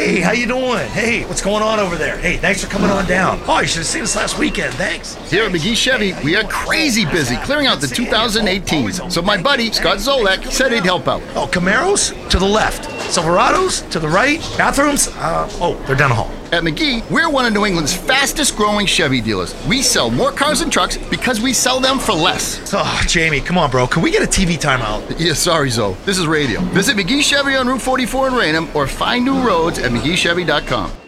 Hey, how you doing? Hey, what's going on over there? Hey, thanks for coming on down. Oh, you should have seen us last weekend. Thanks. Here at McGee Chevy, we are crazy busy clearing out the 2018s. So my buddy, Scott Zolak, said he'd help out. Oh, Camaros to the left. Silverados to the right. Bathrooms? They're down the hall. At McGee, we're one of New England's fastest growing Chevy dealers. We sell more cars and trucks because we sell them for less. Oh, Jamie, come on, bro. Can we get a TV timeout? Yeah, sorry, Zoe. This is radio. Visit McGee Chevy on Route 44 in Raynham or find new roads at McGeeChevy.com.